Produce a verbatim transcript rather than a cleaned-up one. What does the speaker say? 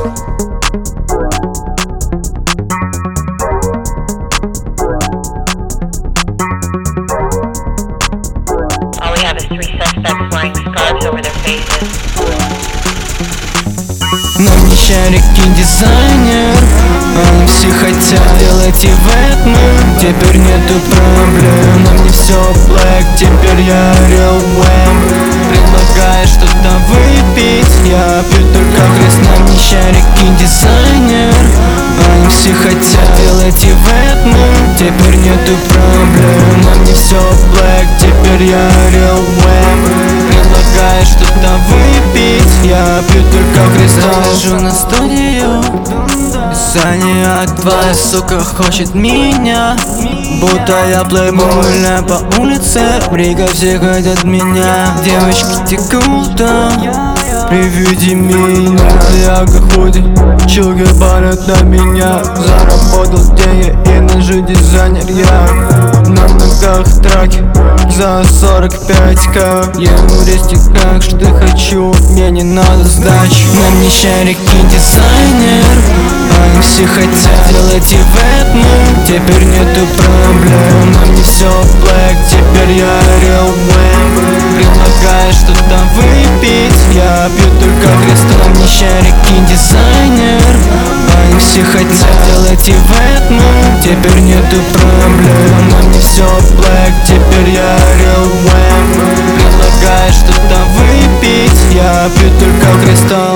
All we have is three suspects wearing scarves over their faces. Нам не шарики дизайнер, они все хотят делать ивент, теперь нету проблем. Нам не все black, теперь я real wham. Предлагаешь что-то выпить, я пью только крест. Нам не шарики дизайнер, они все хотят делать ивент, теперь нету проблем. Нам не все black, теперь я real wham. Предлагаешь что-то выпить, я пью только крест. Захожу на студию, Саня, твоя сука хочет меня, будто я плейбой по улице. Рига, все хотят меня. Девочки текут при виде меня. Я худи, чуги банят на меня. Заработал деньги и ножи дизайнер. Я на ногах траки за сорок пять ка. Я умористик, как что хочу, мне не надо сдачи. Нам не шарики дизайнер, они все хотят делать ивент, теперь нету проблем. Нам не все black, теперь я real wham. Предлагаешь что-то выпить, я пью только крест. Нам не шарики дизайнер, они все хотят делать ивент, теперь нету проблем. Нам не все black, теперь я real wham. Предлагаешь что-то выпить, я пью только кристалл.